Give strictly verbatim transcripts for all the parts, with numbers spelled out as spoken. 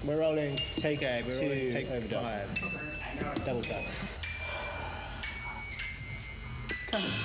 We're rolling take okay, we're two, rolling take overdub. five. Double tap. Come on.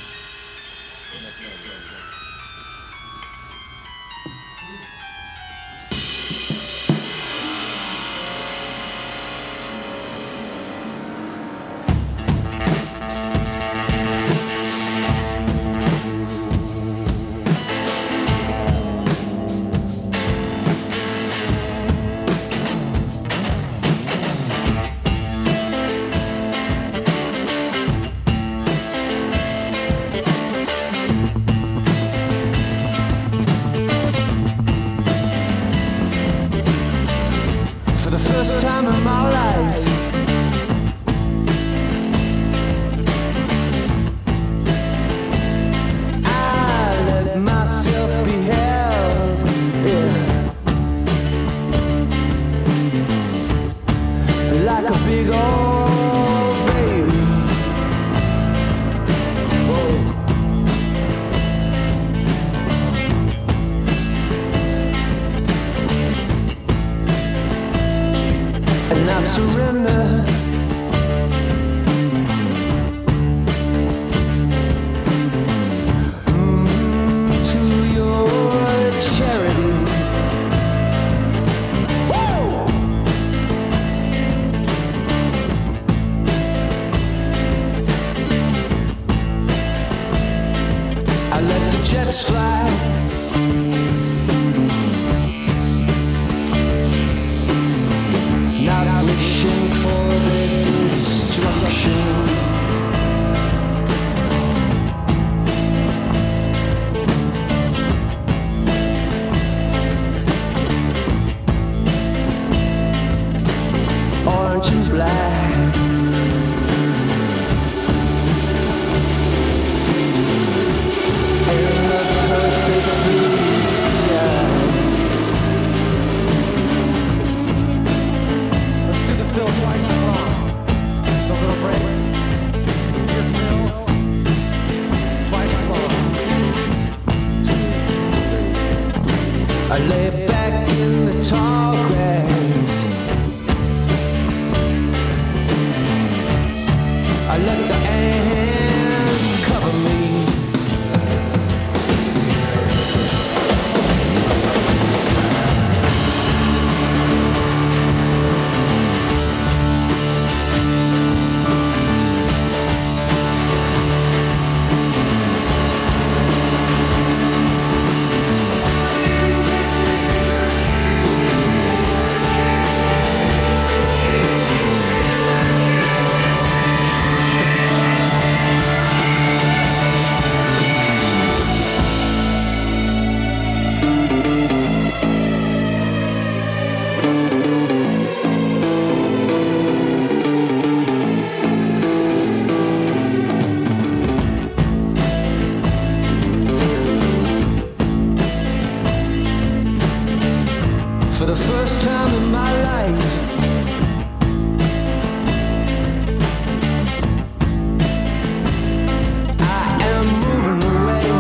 First time in my life, I let myself be held, yeah, like a big old baby. Whoa. And I surrender mm, to your charity. Woo! I let the jets fly. Not wishing for the destruction. Orange and black, in the perfect blue sky. Fill twice as long. The little break. Your fill twice as long. I lay back in the tall grass. I let the ants cover me. For the first time in my life, I am moving away,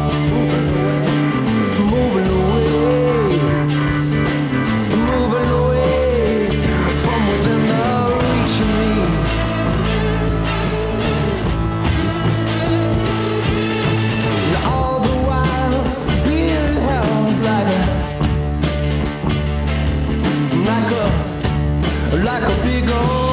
moving away, moving away from within the reach of me. And all the while being held like a Like a, like a big old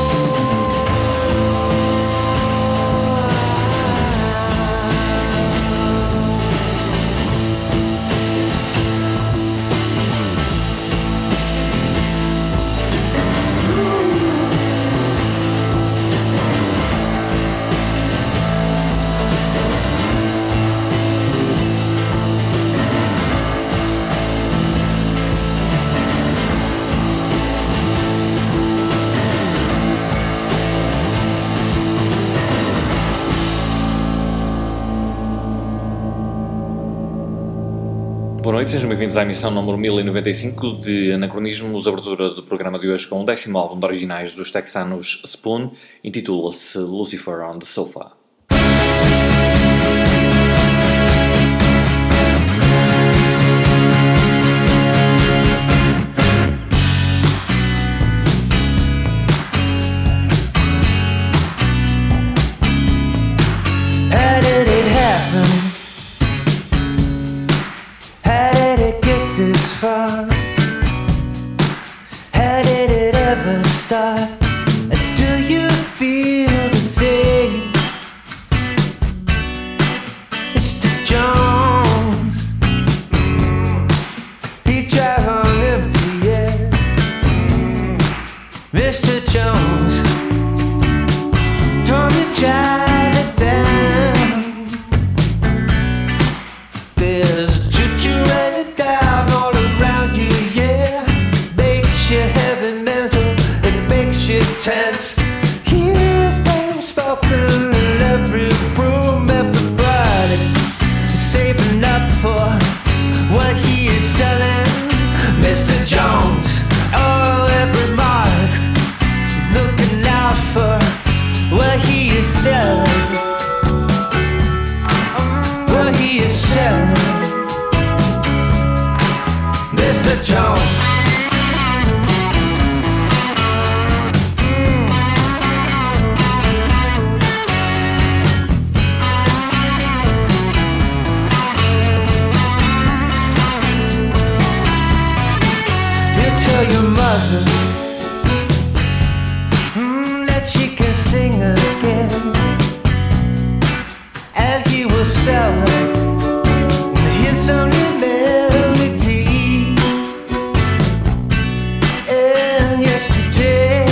Boa noite, sejam bem-vindos à emissão número mil e noventa e cinco de Anacronismos, abertura do programa de hoje com o décimo álbum de originais dos texanos Spoon, intitula-se Lucifer on the Sofa. start. And do you feel the same? Mister Jones, mm, he drive on empty, yeah. mm, Mister Jones, don't you drive it down. There's choo-choo running down all around you, yeah. Makes you heavy mental, it makes you tense. Hear his name spoken in every room, everybody saving up for what he is selling. Mister Jones, oh, every mark is looking out for what he is selling. What he is selling. Mister Jones. Tell your mother mm, that she can sing again, and he will sell her his only melody. And yesterday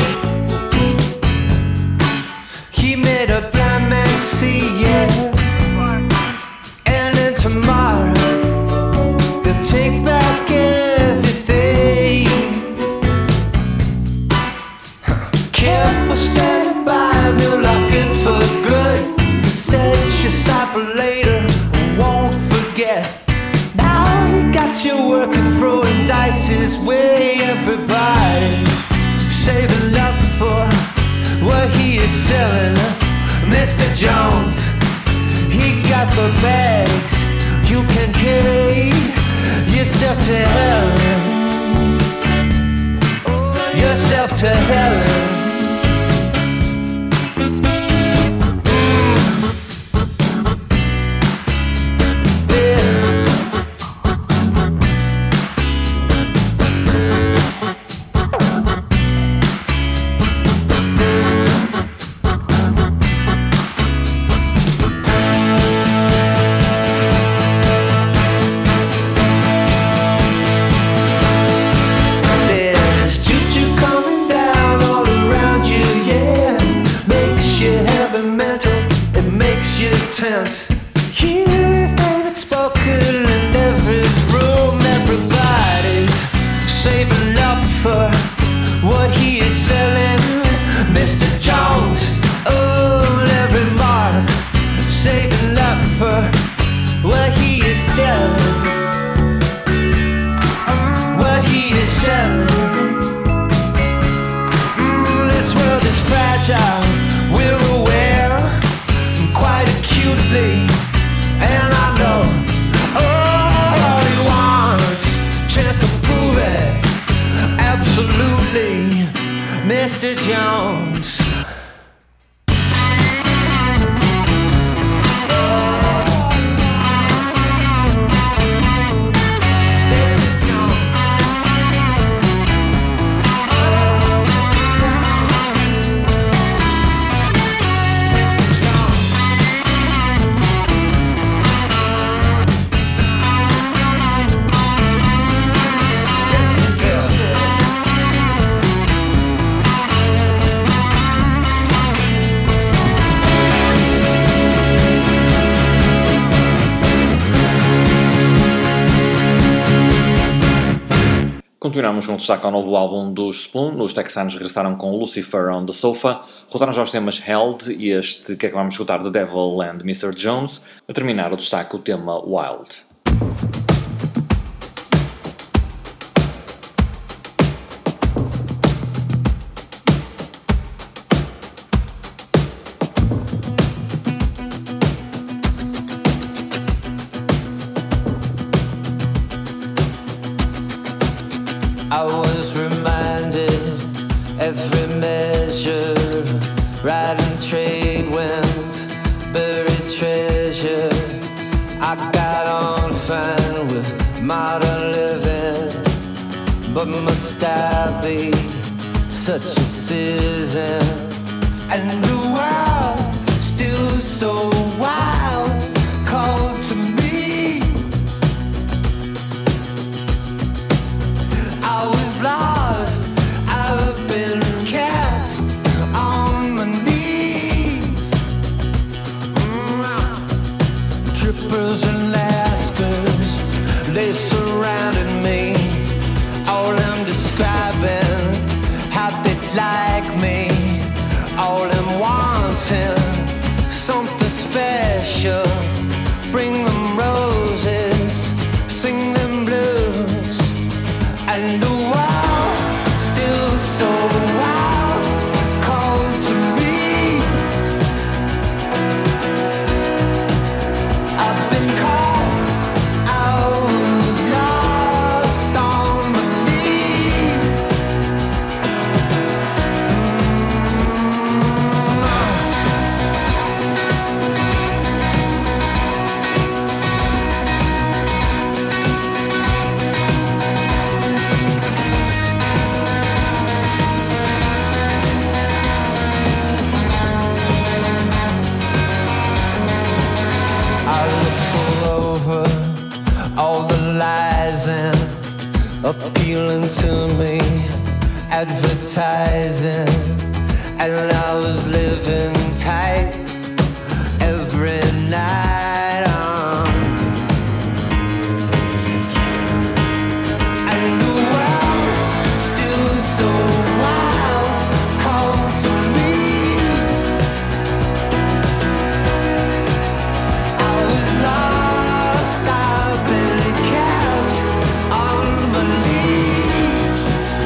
he made a blind man see, yeah. And then tomorrow they'll take back everything. Careful standing by, we'll lock in for good. He said she'll cycle later, won't forget. Now he got you working, throwing dice his way. Everybody saving up for what he is selling. Mister Jones, he got the bags. You can carry yourself to hell. Yourself to hell. Tense. Hear his name spoken in every room. Everybody's saving up for what he is selling. Mister Jones, oh, every mark saving up for what he is selling. What he is selling. Mm, this world is fragile, we're aware. Quite acutely, and I know all he wants, chance to prove it, absolutely, Mister Jones. Continuamos com o destaque ao novo álbum dos Spoon. Os texanos regressaram com Lucifer on the Sofa, rodaram já os temas Held e este que acabamos de escutar, The Devil and Mister Jones. A terminar o destaque o tema Wild. I was reminded every measure, riding trade winds, buried treasure. I got on fine with modern living, but must I be such a citizen, and the world still so wild called to me. I was lost, I've been kept on my knees. Mm. Trippers and Lascars, they surrounded me. All them describing how they'd like me. All them wanting something special. Bring them roses, sing them blues. And the world still so wild called to me. I've been caught, I was lost on my knees. I looked full over all the lies and appealing to me, advertising, and I was living tight every night. um. And the world still so wild called to me. I was lost, I've been kept on my knees.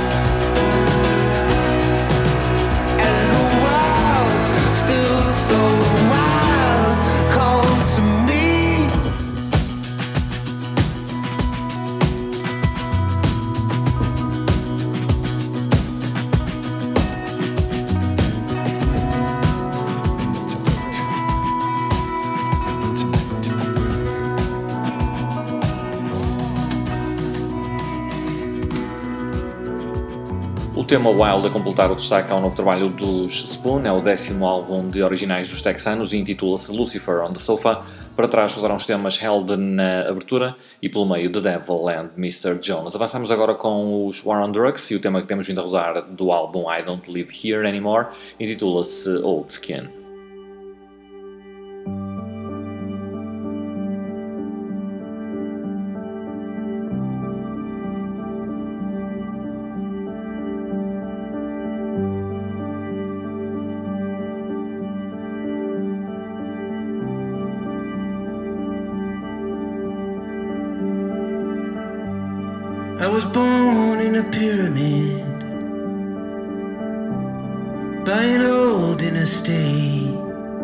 And the world still so wild called to me. O tema Wild a completar o destaque ao novo trabalho dos Spoon, é o décimo álbum de originais dos texanos e intitula-se Lucifer on the Sofa. Para trás usaram os temas Held na abertura e pelo meio The Devil and mister Jones. Avançamos agora com os War on Drugs e o tema que temos vindo a rodar do álbum I Don't Live Here Anymore intitula-se Old Skin. I was born in a pyramid by an old dynasty.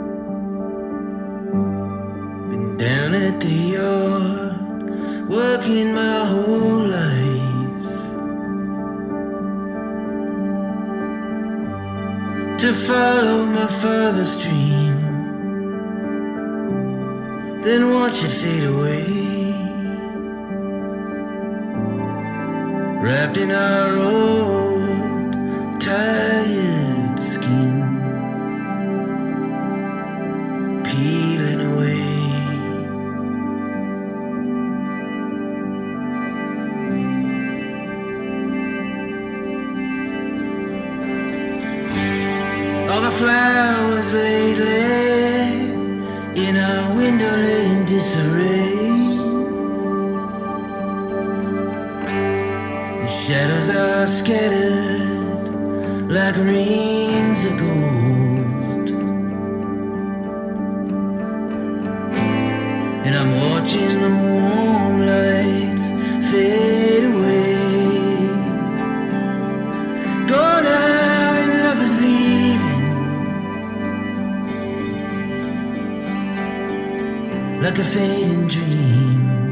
Been down at the yard working my whole life to follow my father's dream, then watch it fade away. Wrapped in our old tired skin, peeling away. All the flowers lately in our window lay in disarray. Shadows are scattered like rings of gold, and I'm watching the warm lights fade away. Go now and love is leaving like a fading dream.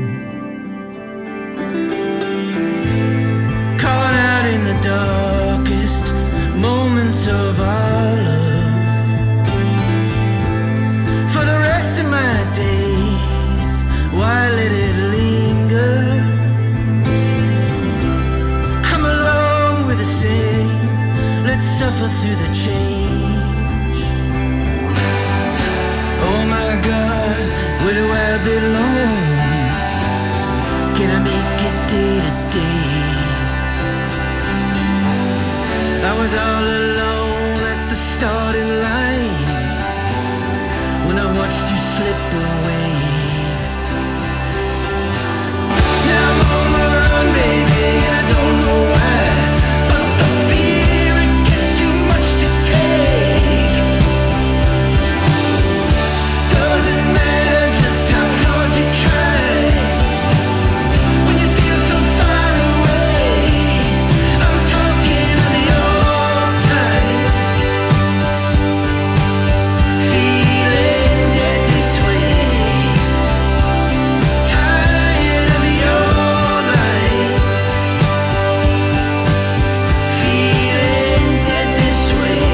In the darkest moments of our love, for the rest of my days, why let it linger? Come along with the same through the change. Oh my God, where do I belong? Can I make it day to day? I was all alone at the starting line when I watched you slip away. Now I'm on the run, baby, and I don't know why, but the fear, it gets too much to take. Doesn't matter just how hard you try, when you feel so far away. I'm talking of the old time, feeling dead this way. Tired of the old life, feeling dead this way.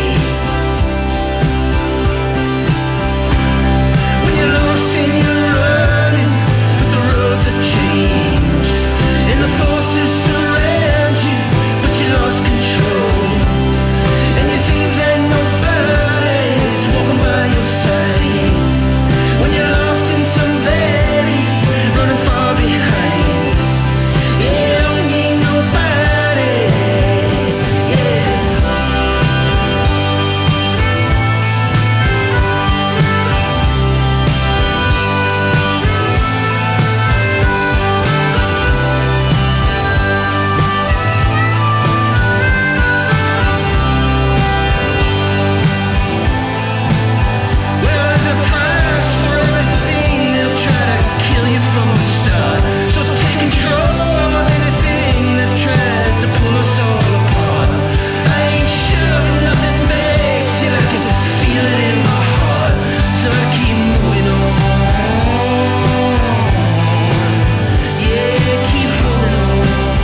When you're lost and you're running, but the roads have changed, and the forces surround you, but you lost control, and you think that nobody's walking by your side. When you're lost in some valley, running far behind, you don't need nobody, yeah. Well, there's a price for everything. They'll try to kill you from the start. So take control of anything that tries to pull us all apart. I ain't shoving nothing back till I can feel it in my heart. So I keep moving on. Yeah, keep holding on.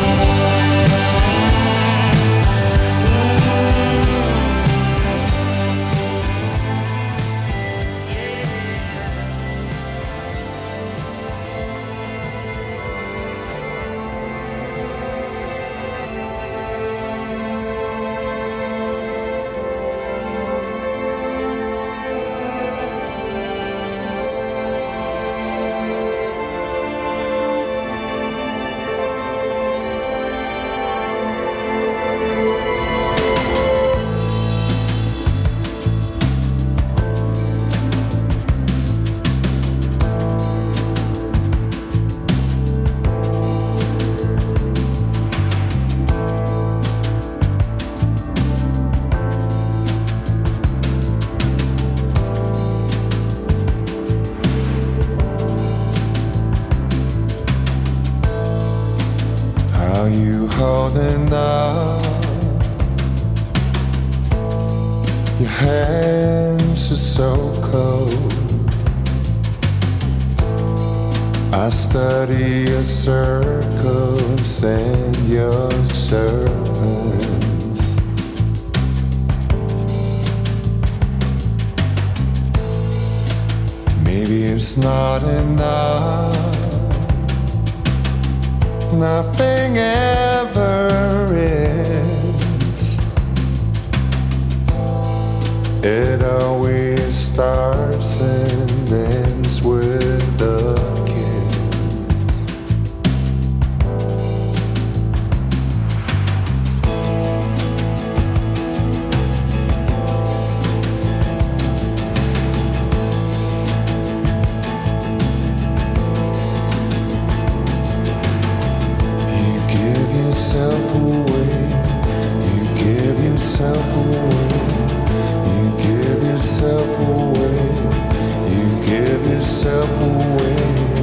Are you holding up? Your hands are so cold. I study your circles and your serpents. Maybe it's not enough. Nothing ever is. It always starts and ends with a kiss. You give yourself away. You give yourself away. You give yourself away. You give yourself away.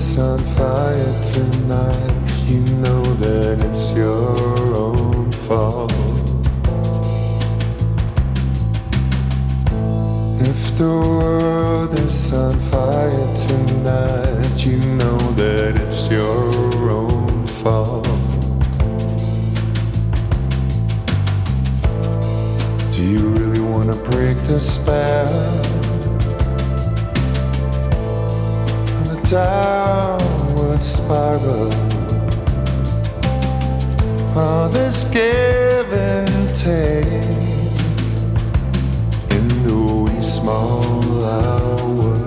that's on fire tonight, you know that it's your own fault. If the world is on fire tonight, you know that it's your own fault. Do you really want to break the spell? The downward spiral, all this give and take in the wee small hours.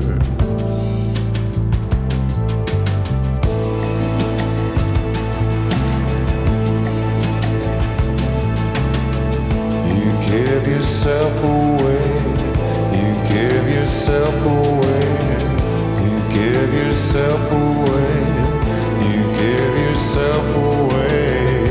You give yourself away, you give yourself away, you give yourself away, you give yourself away.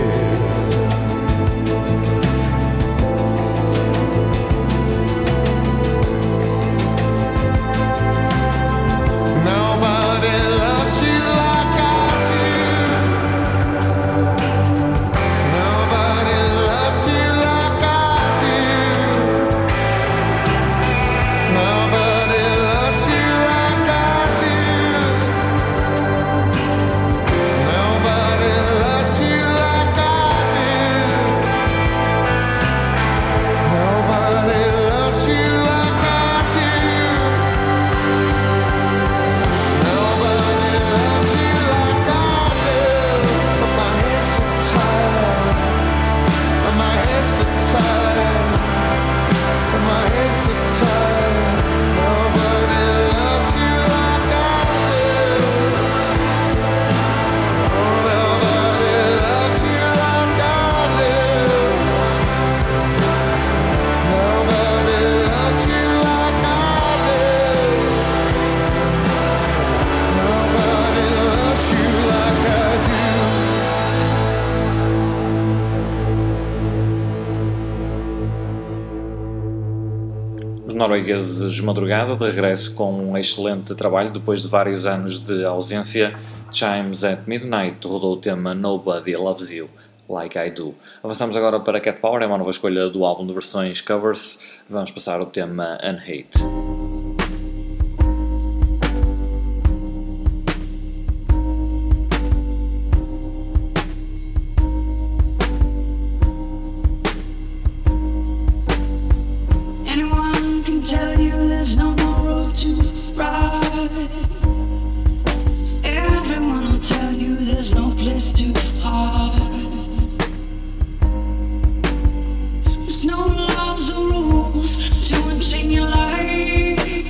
Noruegueses Madrugada, de regresso com um excelente trabalho depois de vários anos de ausência. Chimes at Midnight rodou o tema Nobody Loves You Like I Do. Avançamos agora para Cat Power, é uma nova escolha do álbum de versões covers. Vamos passar o tema Unhate. Tell you there's no more road to ride. Everyone will tell you there's no place to hide. There's no laws or rules to unchain your life.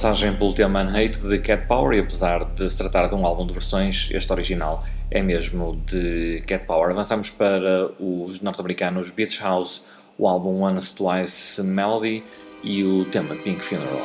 passagem pelo tema Unhate de Cat Power, e apesar de se tratar de um álbum de versões, este original é mesmo de Cat Power. Avançamos para os norte-americanos Beach House, o álbum Once Twice Melody e o tema Pink Funeral.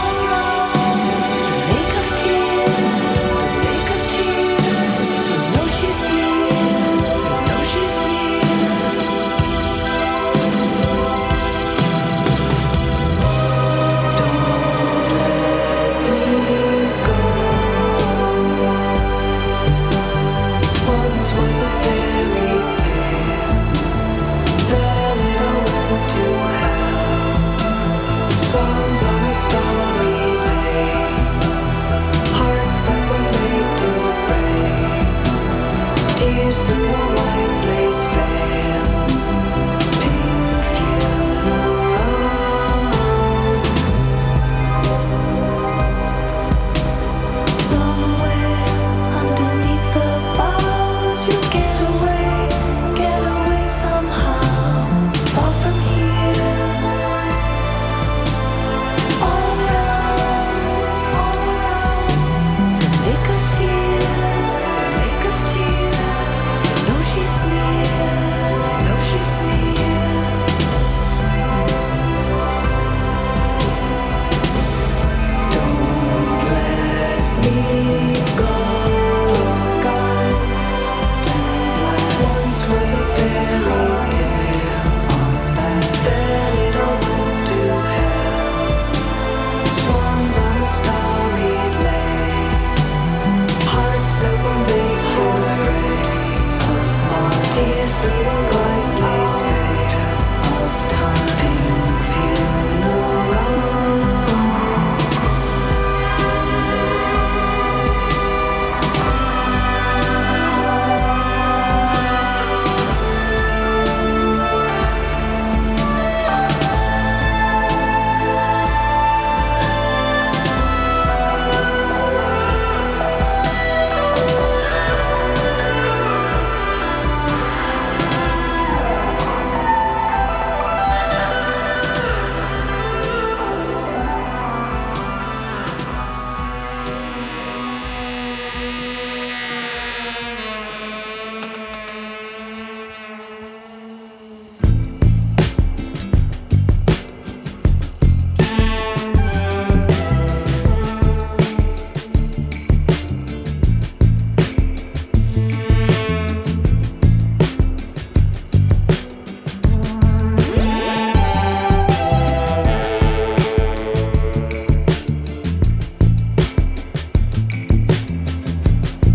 Lake of tears, lake of tears.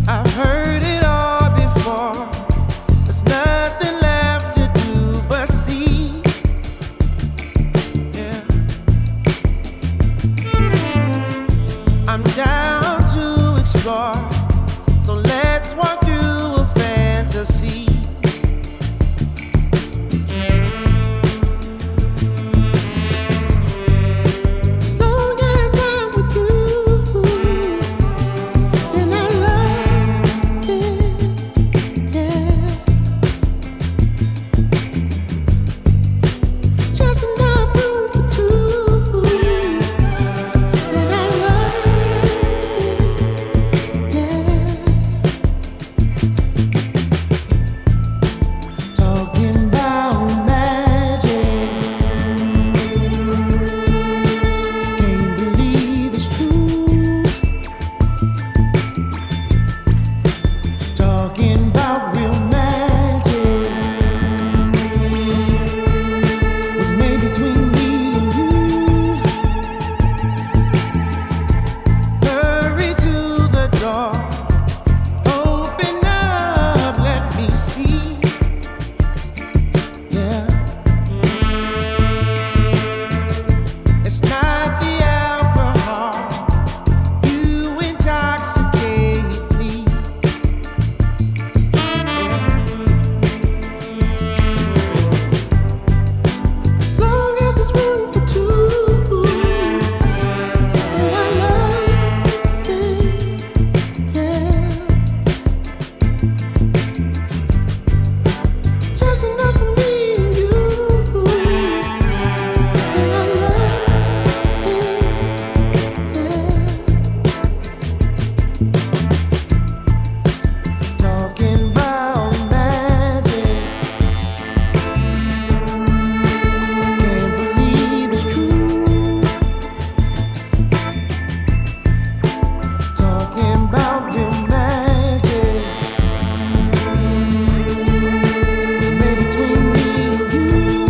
I've heard it all before. There's nothing left to do but see. Yeah. I'm down to explore. So let's walk through a fantasy. As long as I'm with you, then I love it, yeah. Just enough room for two, then I love it, yeah. Talking about magic, can't believe it's true. Talking about real magic was made between me and you. Hurry to the door, open up, let me see. Yeah. It's not the alcohol, you intoxicate me. Yeah. As long as there's room for two, then I love it, yeah. Just enough for me and you, then I love it, yeah. Talking about magic, can't believe it's true. Talking about real magic was made between me and you.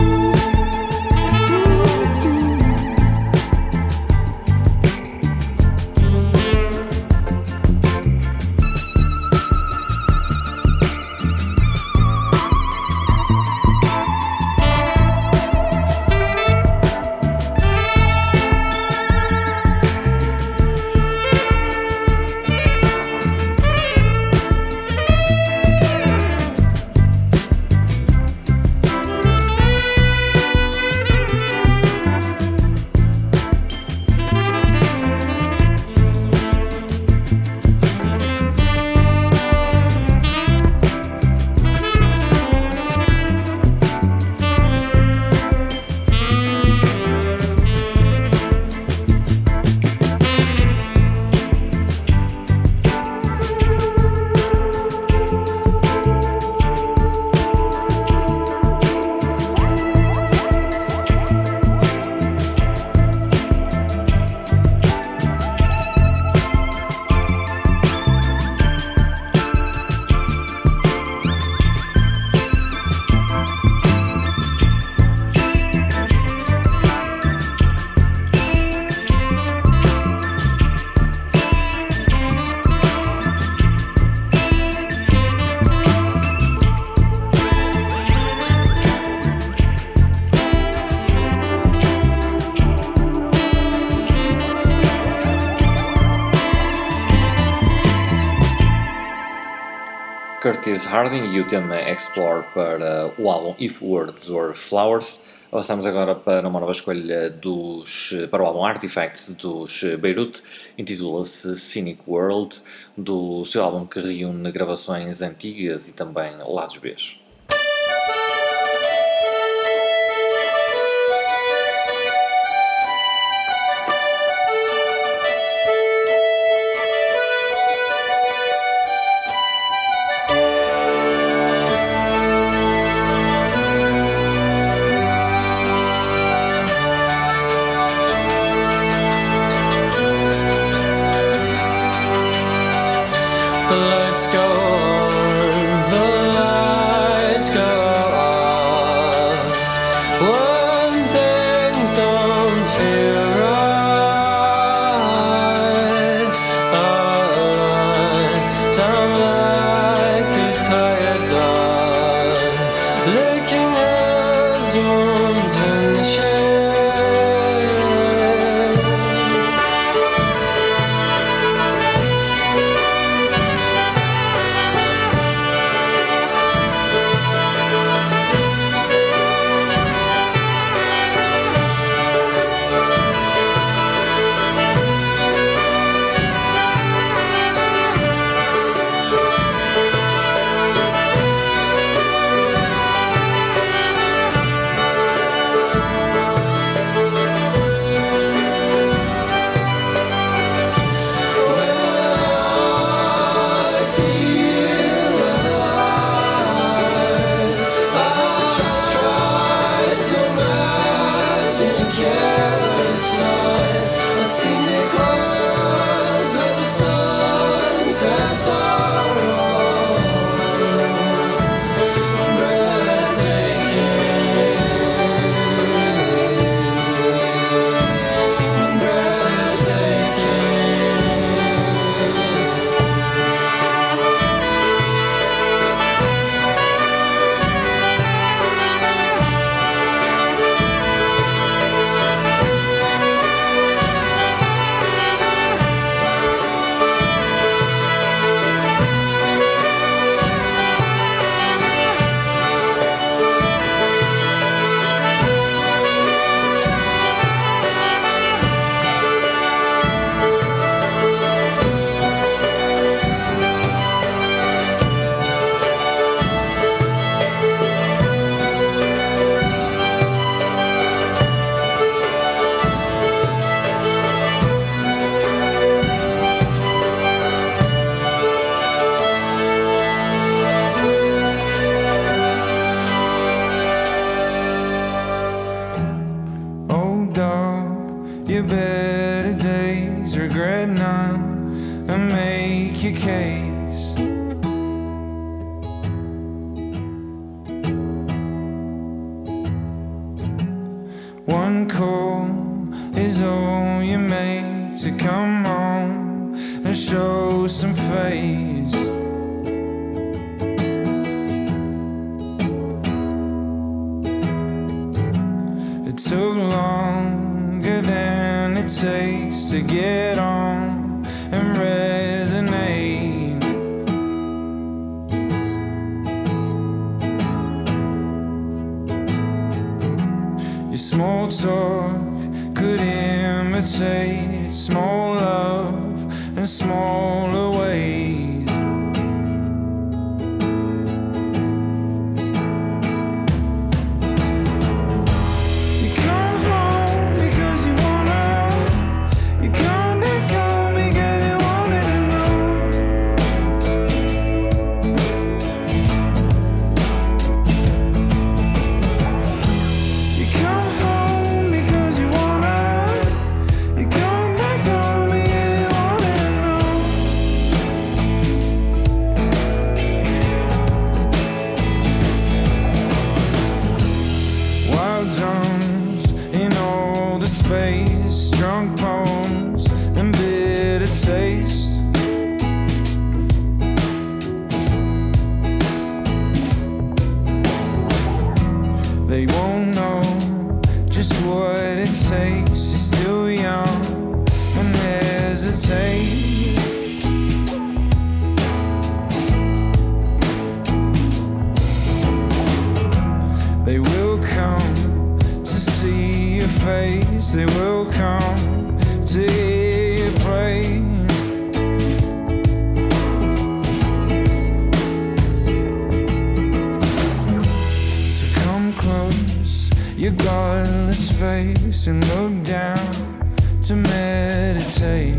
Curtis Harding e o tema Explore para o álbum If Words Were Flowers. Avançamos agora para uma nova escolha dos, para o álbum Artifacts dos Beirut, intitula-se Cynic World, do seu álbum que reúne gravações antigas e também lados B. The lights go on, the lights go off. When things don't feel right, I lie down case. One call is all you make to come home and show some face. It took longer than it takes to get on and resonate. Your small talk could imitate small love in smaller ways. You come home because you wanna. You come back home because you wanted to know. You come home because you wanna. You come back home because you wanted to know. Wild drums in all the space, drunk poems and bitter taste. They won't know just what it takes. You're still young and hesitate. They will come to see your face. They will come to hear you pray. So come close, your godless face, and look down to meditate.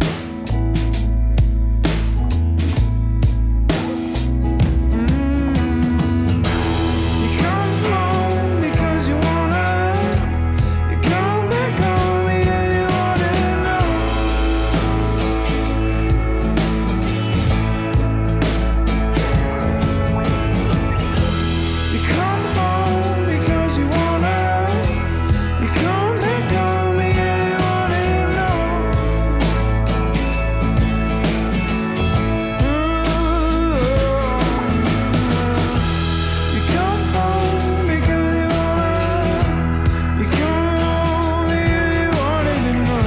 You come home because you wanna. You come back home because you wanted to know. You come home because you wanna. You come back home because you wanted to know. You come home because you wanna. You come home because you wanted to know.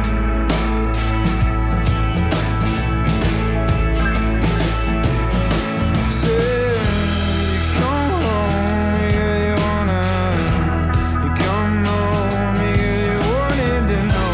Said you come home because you wanna. You come home because you wanted to know.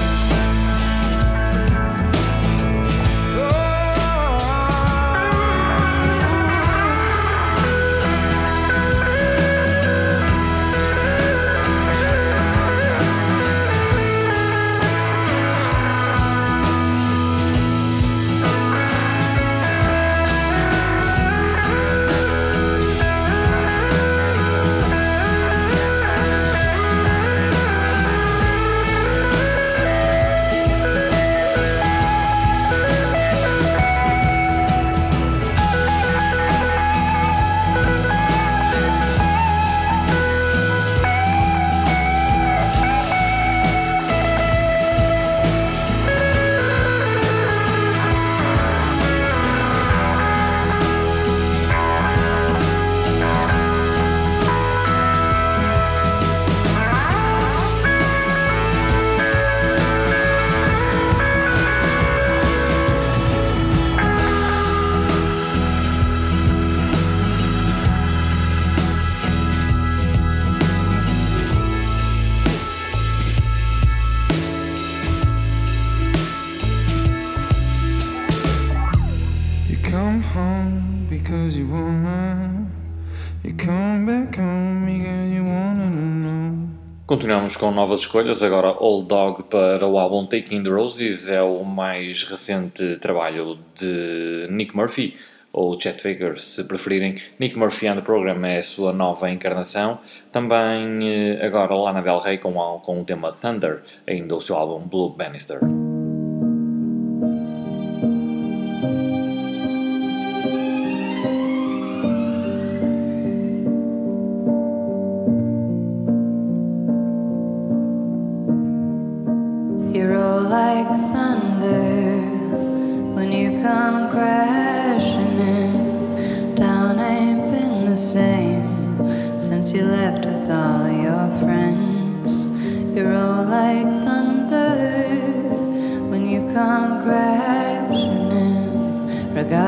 You come home because you wanna. You come back home because you wanted to know. Continuamos com novas escolhas, agora Old Dog para o álbum Taking the Roses, é o mais recente trabalho de Nick Murphy, ou Chet Faker, se preferirem. Nick Murphy and the Program é a sua nova encarnação. Também agora Lana Del Rey com, com o tema Thunder, ainda o seu álbum Blue Bannister.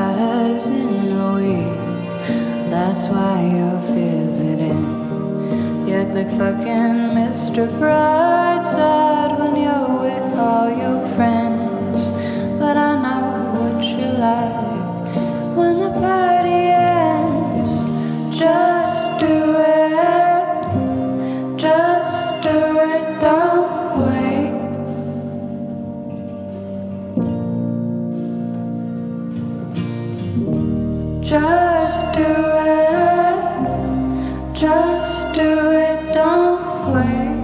spiders in the weed. That's why you're visiting. You act like fucking Mister Brightside when you're with all your friends. But I know what you like when the party ends. Just do it, just do it, don't wait. Just do it, just do it, don't wait.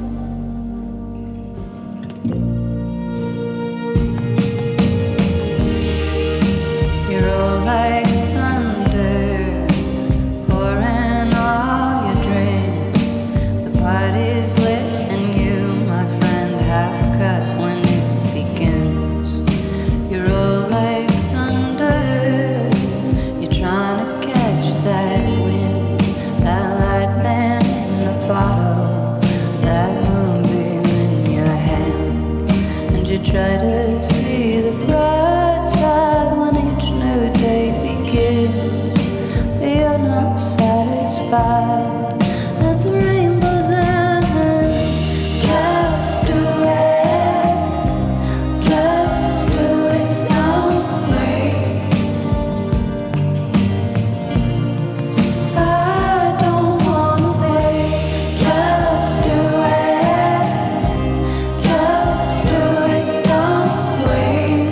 You roll like thunder, pouring all your drinks. The party's lit and you, my friend, half cut when it begins. You roll like thunder, you're trying to catch that wind, that lightning in the bottle, that moonbeam in your hand. And you try to see the bright side when each new day begins. But you're not satisfied at the rainbow's end. Just do it, just do it, don't wait. I don't wanna wait. Just do it, just do it, don't wait.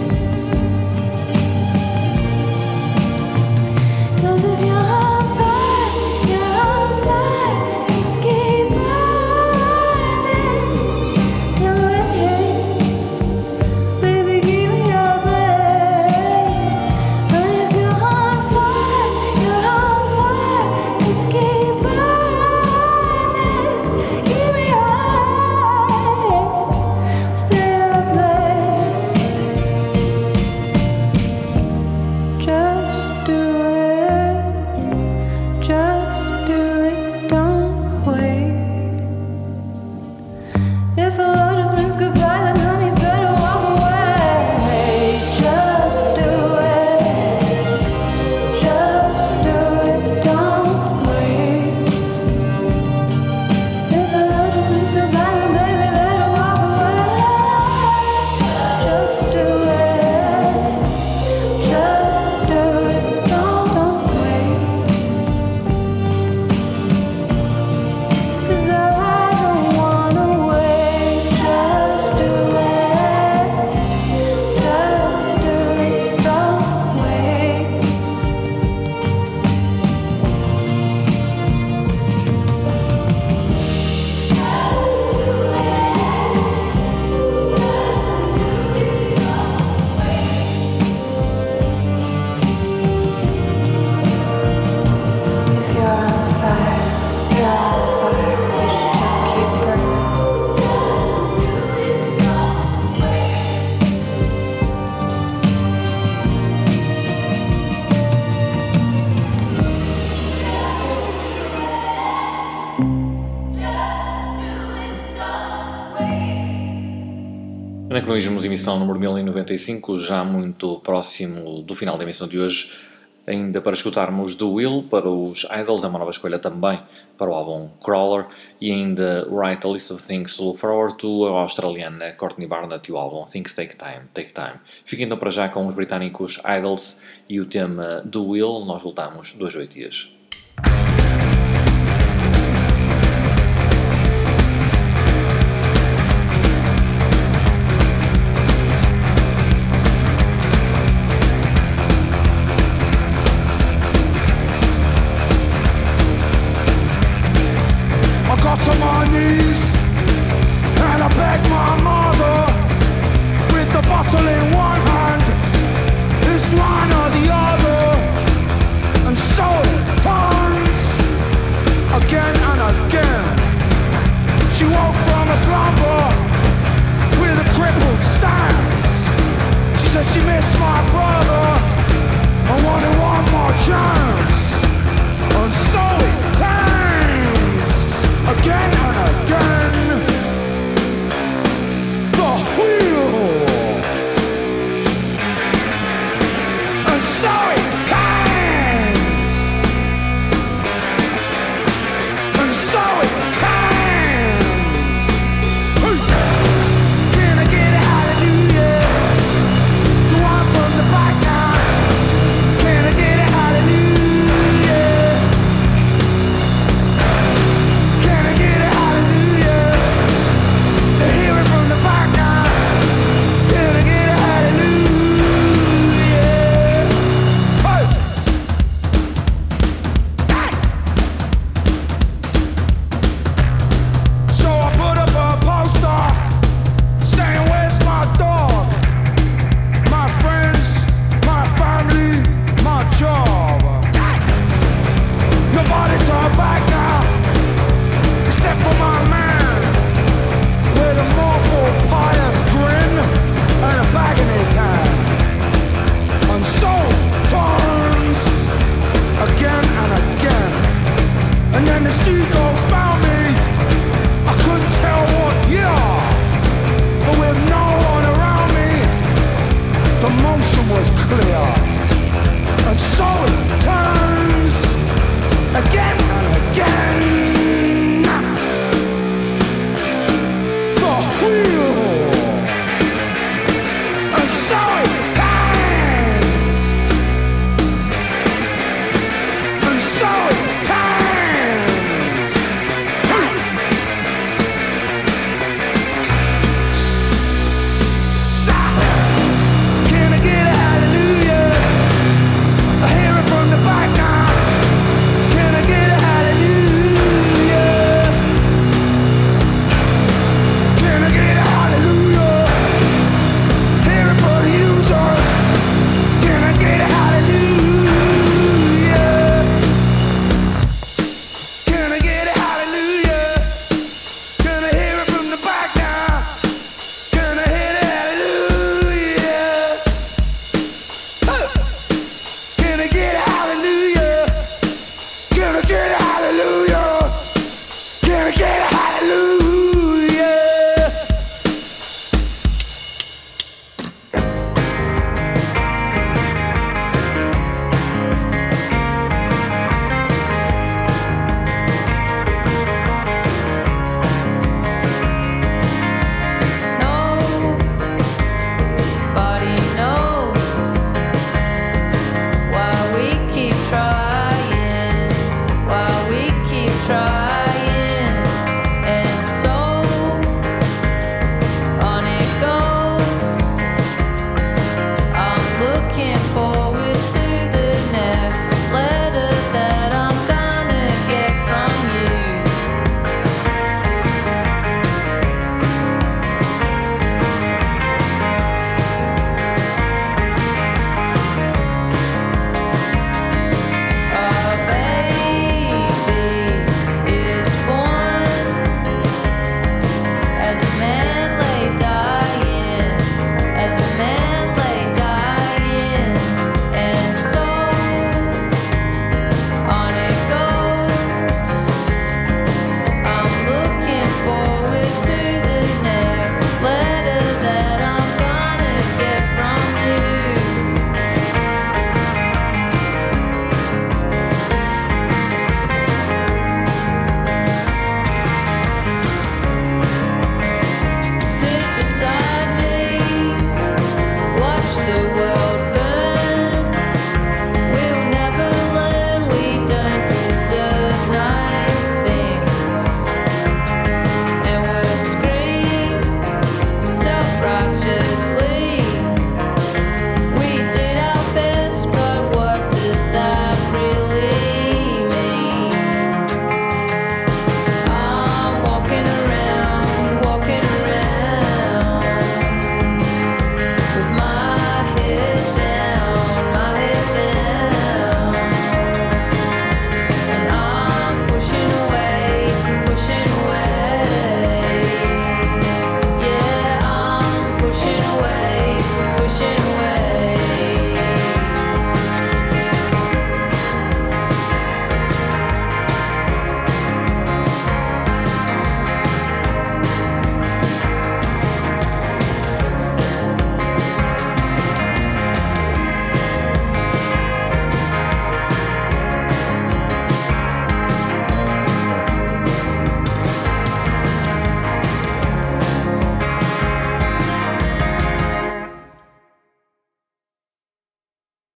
'Cause if you're on fire, you're on fire. Just keep burning. Don't wait, baby, give me your best. And if you're on fire, you're on fire. Just keep burning. Give me your eyes. Stay up late. Just do it, just do it, don't wait. If a love just means goodbye, then honey, better walk away. Just do it, just do it, don't wait. If a love just means goodbye, then baby, better walk away. Just do it, just do it, don't, don't wait. 'Cause I don't wanna wait. Just do it, just do it, don't wait. If you're on fire, you're on fire. You should just keep burning. Anacronismos, emissão número mil e noventa e cinco, já muito próximo do final da emissão de hoje. Ainda para escutarmos The Will para os Idols, é uma nova escolha também para o álbum Crawler, e ainda Write a List of Things to Look Forward to, a australiana Courtney Barnett e o álbum Things Take Time, Take Time. Fiquem então para já com os britânicos Idols e o tema The Will. Nós voltamos dois, oito dias.